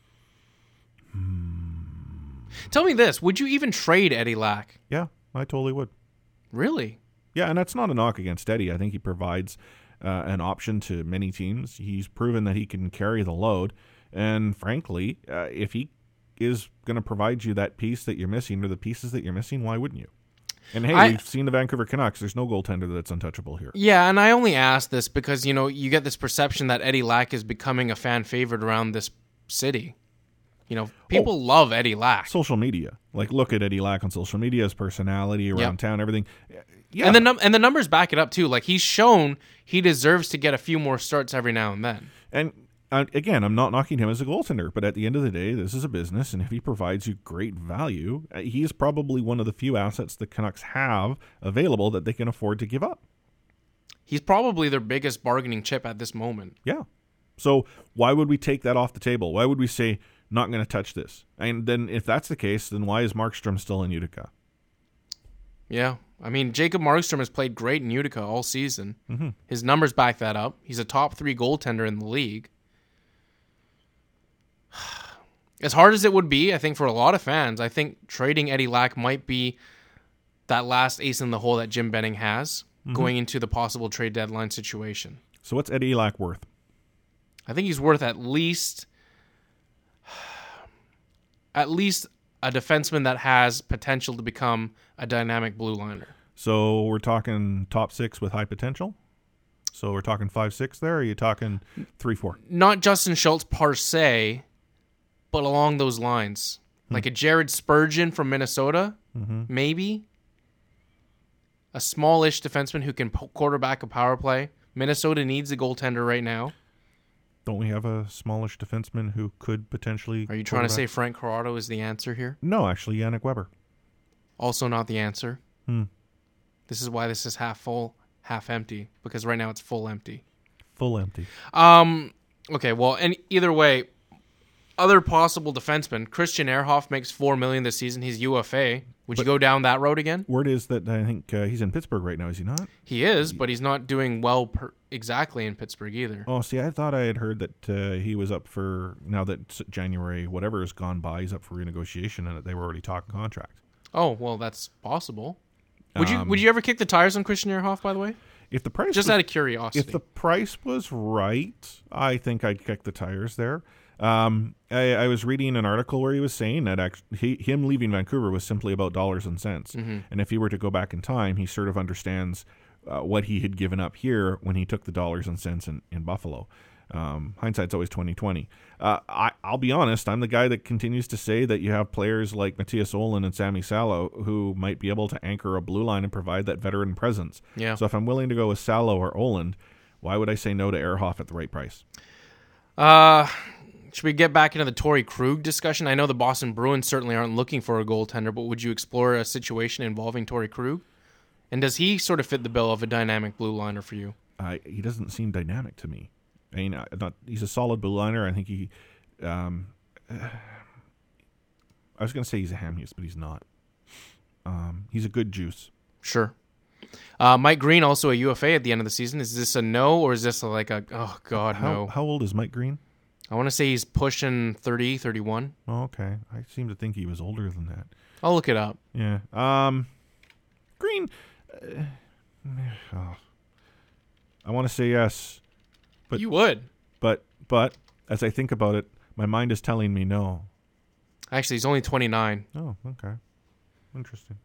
Hmm. Tell me this. Would you even trade Eddie Lack? Yeah, I totally would. Really? Yeah, and that's not a knock against Eddie. I think he provides uh, an option to many teams. He's proven that he can carry the load. And frankly, uh, if he is going to provide you that piece that you're missing or the pieces that you're missing, why wouldn't you? And hey, I, we've seen the Vancouver Canucks. There's no goaltender that's untouchable here. Yeah, and I only ask this because, you know, you get this perception that Eddie Lack is becoming a fan favorite around this city. You know, people oh, love Eddie Lack. Social media. Like, look at Eddie Lack on social media, his personality around yep. town, everything. Yeah. And the, num- and the numbers back it up, too. Like, he's shown he deserves to get a few more starts every now and then. And uh, again, I'm not knocking him as a goaltender, but at the end of the day, this is a business, and if he provides you great value, uh, he is probably one of the few assets the Canucks have available that they can afford to give up. He's probably their biggest bargaining chip at this moment. Yeah. So why would we take that off the table? Why would we say, not going to touch this? And then if that's the case, then why is Markstrom still in Utica? Yeah. I mean, Jacob Markstrom has played great in Utica all season. Mm-hmm. His numbers back that up. He's a top three goaltender in the league. As hard as it would be, I think, for a lot of fans, I think trading Eddie Lack might be that last ace in the hole that Jim Benning has mm-hmm. going into the possible trade deadline situation. So what's Eddie Lack worth? I think he's worth at least at least a defenseman that has potential to become a dynamic blue liner. So we're talking top six with high potential? So we're talking five six there, or are you talking three four? Not Justin Schultz per se, but along those lines. Hmm. Like a Jared Spurgeon from Minnesota, mm-hmm. maybe. A smallish defenseman who can quarterback a power play. Minnesota needs a goaltender right now. Don't we have a smallish defenseman who could potentially... Are you trying to say Frank Corrado is the answer here? No, actually, Yannick Weber. Also not the answer. Hmm. This is why this is half full, half empty, because right now it's full empty. Full empty. Um. Okay, well, and either way, other possible defensemen, Christian Ehrhoff makes four million dollars this season. He's U F A. Would but you go down that road again? Word is that I think uh, he's in Pittsburgh right now, is he not? He is, but he's not doing well per- exactly in Pittsburgh either. Oh, see, I thought I had heard that uh, he was up for, now that January, whatever has gone by, he's up for renegotiation and that they were already talking contract. Oh, well, that's possible. Would um, you Would you ever kick the tires on Christian Ehrhoff, by the way? If the price Just was, out of curiosity. If the price was right, I think I'd kick the tires there. Um, I, I was reading an article where he was saying that actually, he, him leaving Vancouver was simply about dollars and cents. Mm-hmm. And if he were to go back in time, he sort of understands uh, what he had given up here when he took the dollars and cents in, in Buffalo. Um, hindsight's always twenty twenty. Uh, I, I'll be honest, I'm the guy that continues to say that you have players like Matthias Olin and Sami Salo who might be able to anchor a blue line and provide that veteran presence. Yeah. So if I'm willing to go with Salo or Olin, why would I say no to Ehrhoff at the right price? Uh... Should we get back into the Torrey Krug discussion? I know the Boston Bruins certainly aren't looking for a goaltender, but would you explore a situation involving Torrey Krug? And does he sort of fit the bill of a dynamic blue liner for you? Uh, he doesn't seem dynamic to me. I mean, uh, not, he's a solid blue liner. I think he... Um, uh, I was going to say he's a Hamhuis, but he's not. Um, he's a good juice. Sure. Uh, Mike Green, also a U F A at the end of the season. Is this a no, or is this a, like a, oh, God, how, no? How old is Mike Green? I want to say he's pushing thirty, thirty-one. Oh, okay. I seem to think he was older than that. I'll look it up. Yeah. Um, Green. Uh, oh. I want to say yes. But you would. But, but, as I think about it, my mind is telling me no. Actually, he's only twenty-nine. Oh, okay. Interesting.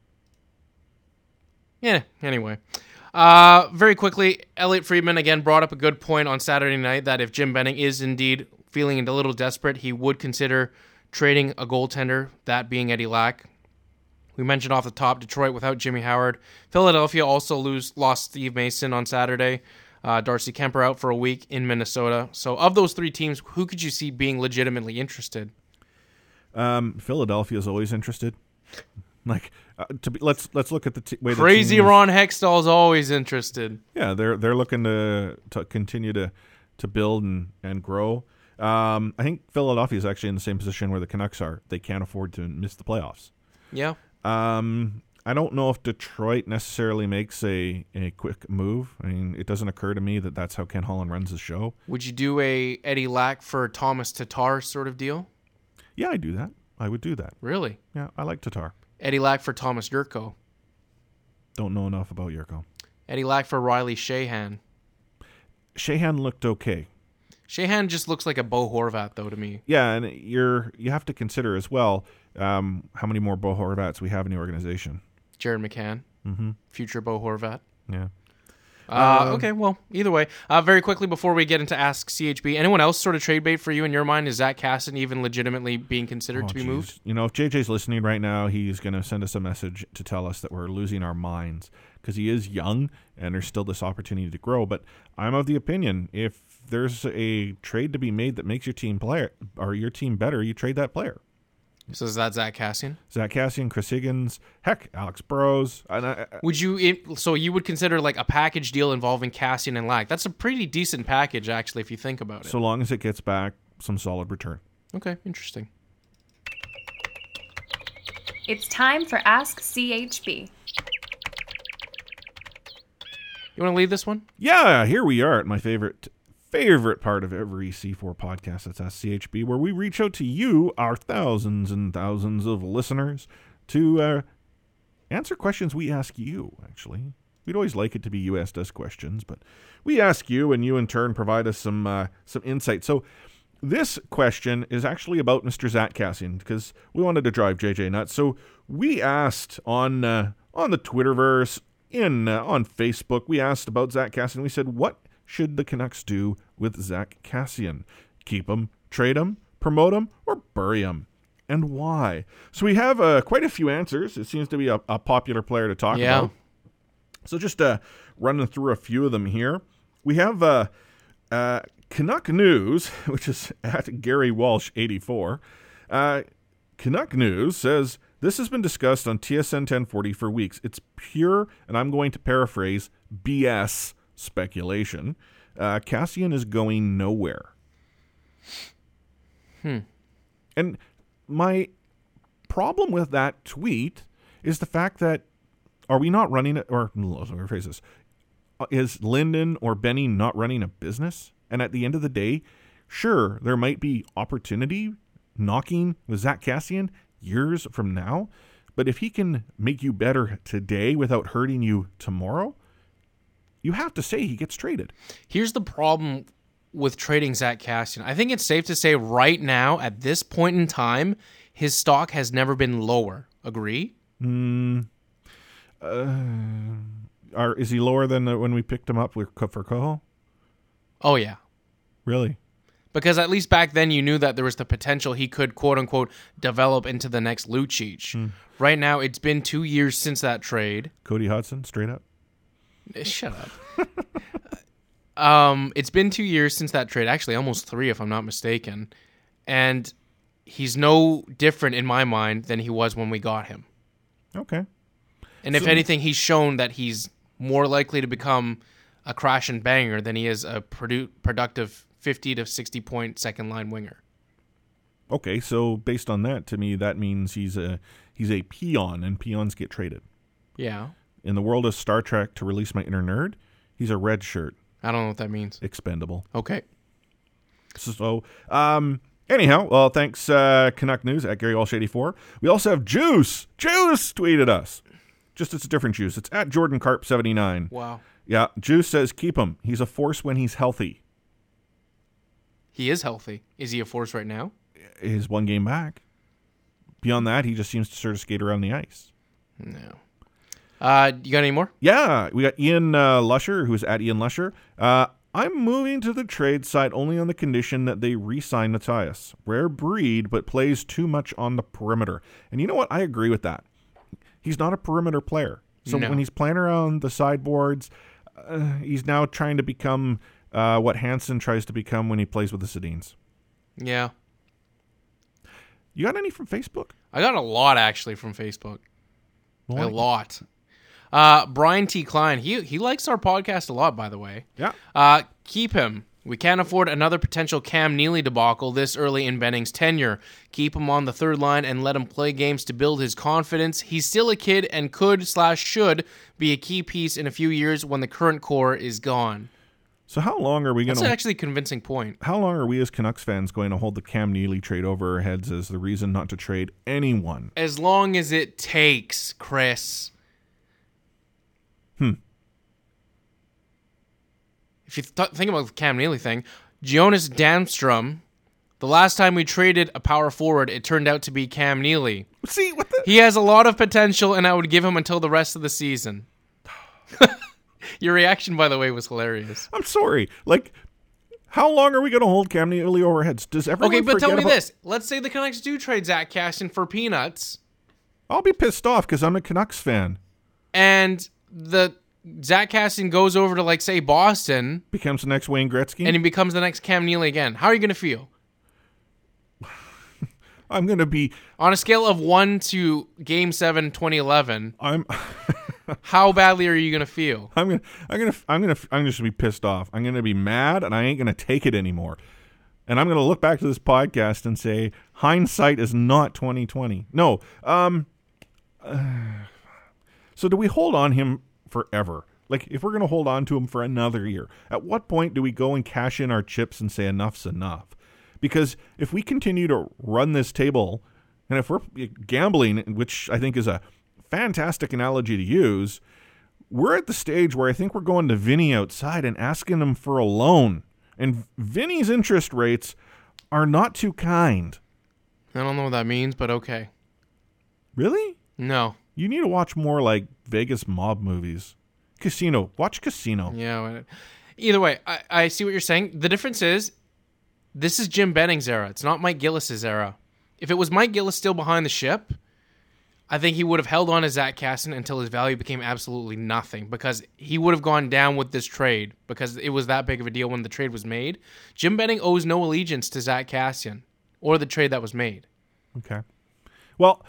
Yeah, anyway. Uh, very quickly, Elliot Friedman again brought up a good point on Saturday night that if Jim Benning is indeed feeling a little desperate, he would consider trading a goaltender, that being Eddie Lack. We mentioned off the top Detroit without Jimmy Howard. Philadelphia also lose lost Steve Mason on Saturday. Uh, Darcy Kemper out for a week in Minnesota. So of those three teams, who could you see being legitimately interested? Um, Philadelphia is always interested. Like uh, to be, let's let's look at the t- way crazy the team Ron Hextall's always interested. Yeah, they're they're looking to to continue to to build and and grow. Um, I think Philadelphia is actually in the same position where the Canucks are. They can't afford to miss the playoffs. Yeah. Um, I don't know if Detroit necessarily makes a, a quick move. I mean, it doesn't occur to me that that's how Ken Holland runs his show. Would you do a Eddie Lack for Thomas Tatar sort of deal? Yeah, I do that. I would do that. Really? Yeah, I like Tatar. Eddie Lack for Thomas Yurko. Don't know enough about Yurko. Eddie Lack for Riley Sheahan. Sheahan looked okay. Sheahan just looks like a Bo Horvat, though, to me. Yeah, and you're you have to consider as well um, how many more Bo Horvats we have in the organization. Jared McCann, mm-hmm. future Bo Horvat. Yeah. Uh, um, okay, well, either way. Uh, very quickly before we get into Ask C H B, anyone else sort of trade bait for you in your mind? Is Zach Cassidy even legitimately being considered oh, to be geez. moved? You know, if J J's listening right now, he's going to send us a message to tell us that we're losing our minds because he is young and there's still this opportunity to grow. But I'm of the opinion if there's a trade to be made that makes your team player or your team better, you trade that player. So is that Zach Kassian? Zach Kassian, Chris Higgins, heck, Alex Burrows. And I, I, would you? It, so you would consider like a package deal involving Kassian and Lack? That's a pretty decent package, actually, if you think about it. So long as it gets back some solid return. Okay, interesting. It's time for Ask C H B. You want to lead this one? Yeah, here we are at my favorite favorite part of every C four podcast. That's Ask C H B, where we reach out to you, our thousands and thousands of listeners, to uh, answer questions we ask you, actually. We'd always like it to be you asked us questions, but we ask you, and you in turn provide us some uh, some insight. So this question is actually about Mister Zach Kassian, because we wanted to drive J J nuts. So we asked on uh, on the Twitterverse, in uh, on Facebook, we asked about Zach Kassian. We said, what should the Canucks do with Zach Kassian? Keep him, trade him, promote him, or bury him? And why? So we have uh, quite a few answers. It seems to be a, a popular player to talk yeah. about. So just uh, running through a few of them here. We have uh, uh, Canuck News, which is at Gary Walsh eighty-four. Uh, Canuck News says, this has been discussed on T S N ten forty for weeks. It's pure, and I'm going to paraphrase, B S speculation. Uh, Kassian is going nowhere. Hmm. And my problem with that tweet is the fact that, are we not running it, or let me rephrase this, is Lyndon or Benny not running a business? And at the end of the day, sure, there might be opportunity knocking with Zach Kassian years from now, but if he can make you better today without hurting you tomorrow, you have to say he gets traded. Here's the problem with trading Zach Kassian. I think it's safe to say right now, at this point in time, his stock has never been lower. Agree? Hmm. Uh, are, is he lower than the, when we picked him up with, for Coho? Oh, yeah. Really? Because at least back then you knew that there was the potential he could, quote-unquote, develop into the next Lucic. Hmm. Right now, it's been two years since that trade. Cody Hudson, straight up? Shut up. um, it's been two years since that trade. Actually, almost three, if I'm not mistaken. And he's no different in my mind than he was when we got him. Okay. And if so, anything, he's shown that he's more likely to become a crash and banger than he is a produ- productive fifty to sixty point second line winger. Okay, so based on that, to me, that means he's a he's a peon, and peons get traded. Yeah. In the world of Star Trek, to release my inner nerd, he's a red shirt. I don't know what that means. Expendable. Okay. So, um, anyhow, well, thanks, uh, Canuck News at Gary Walsh eighty-four. We also have Juice. Juice tweeted us. Just it's a different Juice. It's at Jordan Carp seventy-nine. Wow. Yeah, Juice says keep him. He's a force when he's healthy. He is healthy. Is he a force right now? He's one game back. Beyond that, he just seems to sort of skate around the ice. No. Uh, you got any more? Yeah, we got Ian uh, Lusher, who's at Ian Lusher. Uh, I'm moving to the trade side only on the condition that they re-sign Matthias. Rare breed, but plays too much on the perimeter. And you know what? I agree with that. He's not a perimeter player. So no. when he's playing around the sideboards, uh, he's now trying to become uh, what Hansen tries to become when he plays with the Sedins. Yeah. You got any from Facebook? I got a lot, actually, from Facebook. Well, a lot. Uh, Brian T. Klein, he he likes our podcast a lot, by the way. Yeah. Uh, keep him. We can't afford another potential Cam Neely debacle this early in Benning's tenure. Keep him on the third line and let him play games to build his confidence. He's still a kid and could slash should be a key piece in a few years when the current core is gone. So how long are we going to... That's actually a convincing point. How long are we as Canucks fans going to hold the Cam Neely trade over our heads as the reason not to trade anyone? As long as it takes, Chris. Hmm. If you th- think about the Cam Neely thing, Jonas Damstrom, the last time we traded a power forward, it turned out to be Cam Neely. See, what the... He has a lot of potential, and I would give him until the rest of the season. Your reaction, by the way, was hilarious. I'm sorry. Like, how long are we going to hold Cam Neely over our heads? Does everyone Okay, but tell me about... this. Let's say the Canucks do trade Zach Kassian for peanuts. I'll be pissed off because I'm a Canucks fan. And the Zach Cassian goes over to, like, say, Boston. Becomes the next Wayne Gretzky. And he becomes the next Cam Neely again. How are you going to feel? I'm going to be... On a scale of one to Game seven, twenty eleven, I'm... how badly are you going to feel? I'm going to... I'm going to... I'm going to... I'm just going to be pissed off. I'm going to be mad, and I ain't going to take it anymore. And I'm going to look back to this podcast and say, hindsight is not twenty twenty. No. Um. Uh, so do we hold on him forever? Like, if we're going to hold on to him for another year, at what point do we go and cash in our chips and say enough's enough? Because if we continue to run this table, and if we're gambling, which I think is a fantastic analogy to use, we're at the stage where I think we're going to Vinny outside and asking him for a loan. And Vinny's interest rates are not too kind. I don't know what that means, but okay. Really? No. You need to watch more like Vegas mob movies. Casino. Watch Casino. Yeah. Either way, I, I see what you're saying. The difference is, this is Jim Benning's era. It's not Mike Gillis's era. If it was Mike Gillis still behind the ship, I think he would have held on to Zach Cassian until his value became absolutely nothing, because he would have gone down with this trade because it was that big of a deal when the trade was made. Jim Benning owes no allegiance to Zach Cassian or the trade that was made. Okay. Well,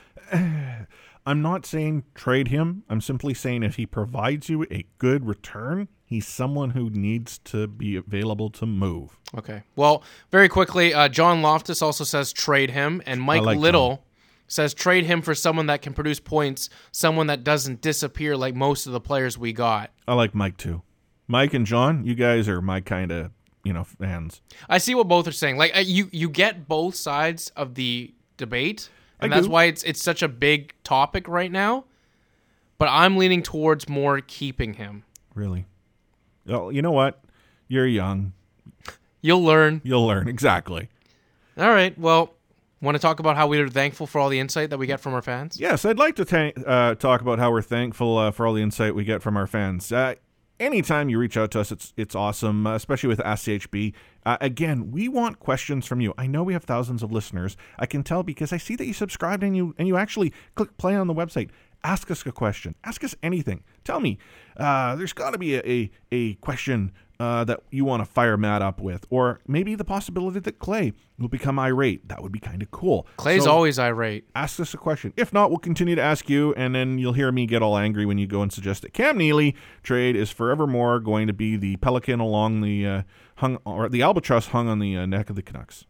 I'm not saying trade him. I'm simply saying if he provides you a good return, he's someone who needs to be available to move. Okay. Well, very quickly, uh, John Loftus also says trade him, and Mike like Little... John. Says trade him for someone that can produce points, someone that doesn't disappear like most of the players we got. I like Mike too. Mike and John, you guys are my kind of, you know, fans. I see what both are saying. Like you, you get both sides of the debate, and I that's do. why it's it's such a big topic right now. But I'm leaning towards more keeping him. Really? Well, you know what? You're young. You'll learn. You'll learn exactly. All right. Well. Want to talk about how we are thankful for all the insight that we get from our fans? Yes, I'd like to ta- uh, talk about how we're thankful uh, for all the insight we get from our fans. Uh, anytime you reach out to us, it's it's awesome, uh, especially with Ask C H B. Uh, again, we want questions from you. I know we have thousands of listeners. I can tell because I see that you subscribed and you and you actually click play on the website. Ask us a question. Ask us anything. Tell me, uh, there's got to be a, a, a question uh, that you want to fire Matt up with. Or maybe the possibility that Clay will become irate. That would be kind of cool. Clay's so always irate. Ask us a question. If not, we'll continue to ask you, and then you'll hear me get all angry when you go and suggest that Cam Neely trade is forevermore going to be the pelican along the uh, hung or the albatross hung on the uh, neck of the Canucks.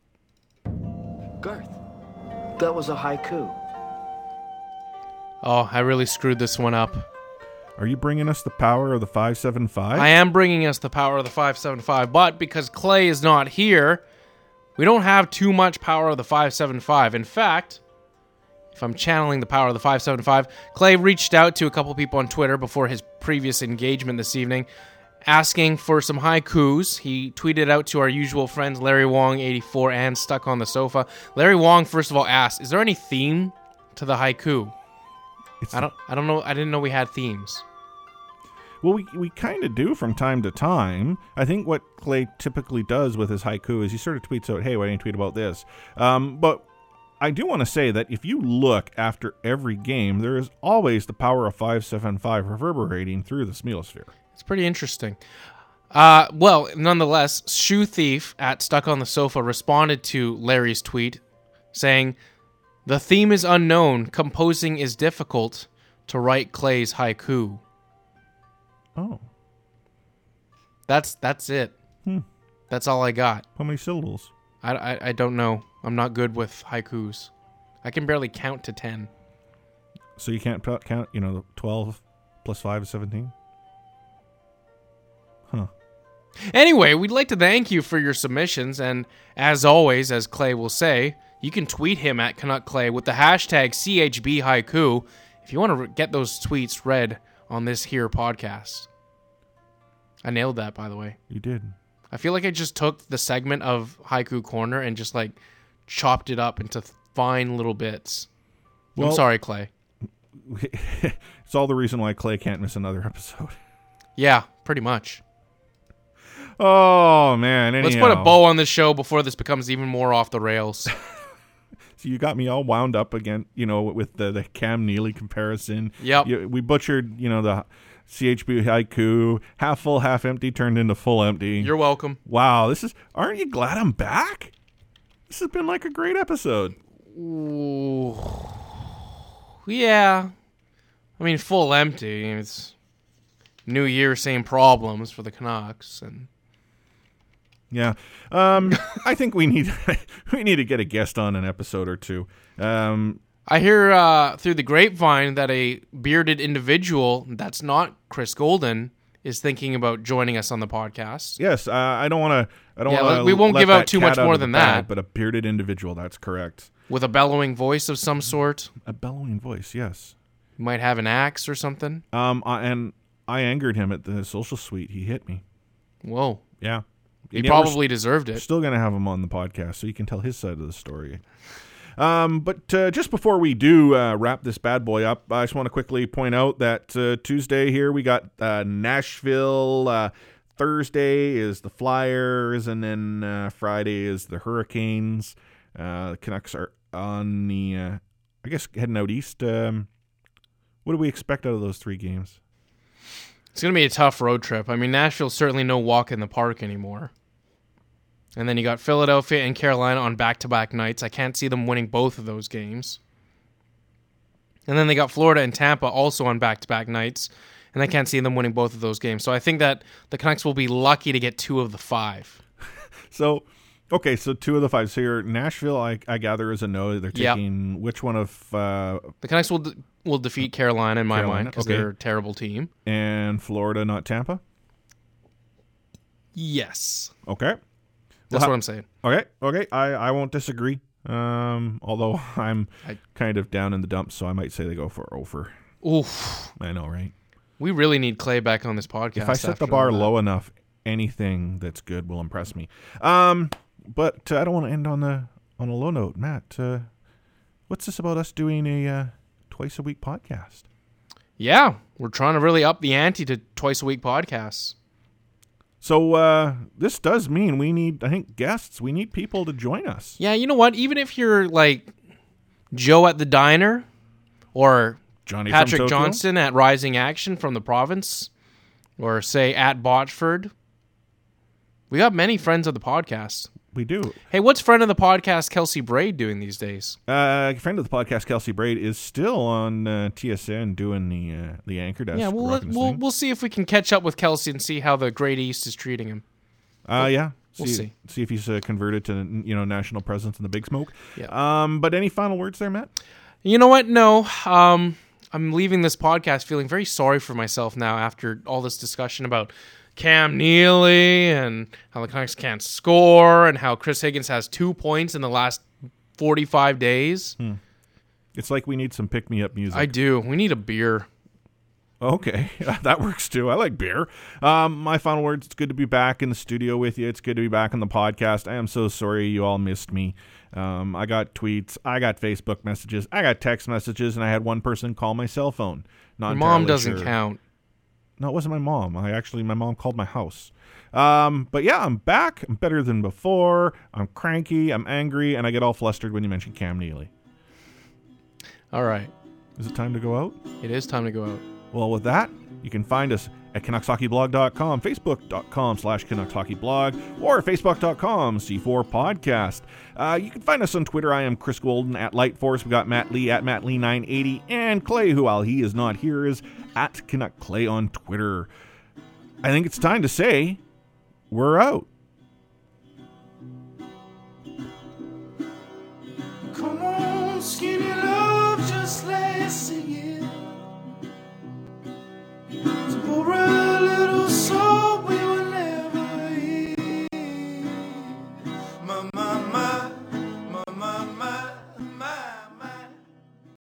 Garth, that was a haiku. Oh, I really screwed this one up. Are you bringing us the power of the five seven five? I am bringing us the power of the five seven five, but because Clay is not here, we don't have too much power of the five seven five. In fact, if I'm channeling the power of the five seven five, Clay reached out to a couple people on Twitter before his previous engagement this evening, asking for some haikus. He tweeted out to our usual friends, Larry Wong eighty-four and Stuck on the Sofa. Larry Wong, first of all, asked, is there any theme to the haiku? It's I don't I don't know. I didn't know we had themes. Well, we we kind of do from time to time. I think what Clay typically does with his haiku is he sort of tweets out, hey, why didn't you tweet about this? Um, but I do want to say that if you look after every game, there is always the power of five seven five reverberating through the Smealosphere. It's pretty interesting. Uh, well, nonetheless, Shoe Thief at Stuck on the Sofa responded to Larry's tweet saying, the theme is unknown. Composing is difficult to write Clay's haiku. Oh. That's that's it. Hmm. That's all I got. How many syllables? I, I, I don't know. I'm not good with haikus. I can barely count to ten. So you can't count, you know, twelve plus five is seventeen? Huh. Anyway, we'd like to thank you for your submissions, and as always, as Clay will say, you can tweet him at Canuck Clay with the hashtag C H B Haiku if you want to get those tweets read on this here podcast. I nailed that, by the way. You did. I feel like I just took the segment of Haiku Corner and just like chopped it up into fine little bits. Well, I'm sorry, Clay. It's all the reason why Clay can't miss another episode. Yeah, pretty much. Oh, man. Anyhow. Let's put a bow on this show before this becomes even more off the rails. So you got me all wound up again, you know, with the, the Cam Neely comparison. Yep. You, we butchered, you know, the C H B Haiku, half full, half empty, turned into full empty. You're welcome. Wow, this is. Aren't you glad I'm back? This has been like a great episode. Ooh. Yeah. I mean, full empty. It's New Year, same problems for the Canucks, and yeah. Um, I think we need we need to get a guest on an episode or two. Um, I hear uh, through the grapevine that a bearded individual that's not Chris Golden is thinking about joining us on the podcast. Yes, uh, I don't want to. I don't yeah, want to. We won't give out too much more than that. But a bearded individual, that's correct. With a bellowing voice of some sort. A bellowing voice, yes. Might have an axe or something. Um, I, and I angered him at the social suite. He hit me. Whoa. Yeah. He and probably deserved it. Still going to have him on the podcast so you can tell his side of the story. Um, but uh, just before we do uh, wrap this bad boy up, I just want to quickly point out that uh, Tuesday here we got uh, Nashville. Uh, Thursday is the Flyers, and then uh, Friday is the Hurricanes. Uh, the Canucks are on the, uh, I guess, heading out east. Um, what do we expect out of those three games? It's going to be a tough road trip. I mean, Nashville's certainly no walk in the park anymore. And then you got Philadelphia and Carolina on back-to-back nights. I can't see them winning both of those games. And then they got Florida and Tampa also on back-to-back nights. And I can't see them winning both of those games. So I think that the Canucks will be lucky to get two of the five. So, okay, so two of the five. So you're Nashville, I, I gather, is a no. They're taking yep. which one of... Uh, the Canucks will de- will defeat Carolina in my Carolina, mind because okay. they're a terrible team. And Florida, not Tampa? Yes. Okay. That's well, what I'm saying. Okay, okay. I, I won't disagree. Um, although I'm I, kind of down in the dumps, so I might say they go for over. Oof. I know, right? We really need Clay back on this podcast. If I set the bar low enough, anything that's good will impress me. Um, but uh, I don't want to end on the on a low note. Matt, uh, what's this about us doing a uh, twice a week podcast? Yeah, we're trying to really up the ante to twice a week podcasts. So uh, this does mean we need, I think, guests. We need people to join us. Yeah, you know what? Even if you're like Joe at the Diner or Johnny Patrick Johnston at Rising Action from the province or, say, at Botchford, we got many friends of the podcast. We do. Hey, what's friend of the podcast Kelsey Braid doing these days? Uh, friend of the podcast Kelsey Braid is still on uh, T S N doing the uh, the anchor desk. Yeah, we'll let, we'll we'll see if we can catch up with Kelsey and see how the Great East is treating him. Uh, yeah, we'll see, see. See if he's uh, converted to you know national presence in the Big Smoke. Yeah. Um, but any final words there, Matt? You know what? No. Um, I'm leaving this podcast feeling very sorry for myself now after all this discussion about Cam Neely and how the Canucks can't score and how Chris Higgins has two points in the last forty-five days. Hmm. It's like we need some pick-me-up music. I do. We need a beer. Okay, that works too. I like beer. Um, my final words, it's good to be back in the studio with you. It's good to be back on the podcast. I am so sorry you all missed me. Um, I got tweets, I got Facebook messages, I got text messages, and I had one person call my cell phone. Not Your mom doesn't sure. count. No, it wasn't my mom. I actually, my mom called my house. Um, but yeah, I'm back. I'm better than before. I'm cranky. I'm angry, and I get all flustered when you mention Cam Neely. All right. Is it time to go out? It is time to go out. Well, with that, you can find us at Canucks Hockey Blog dot com, Facebook dot com slash Canucks Hockey Blog, or Facebook dot com C four Podcast. Uh, you can find us on Twitter. I am Chris Golden at Lightforce. We got Matt Lee at Matt Lee nine eighty, and Clay, who while he is not here, is at Canuck Clay on Twitter. I think it's time to say we're out.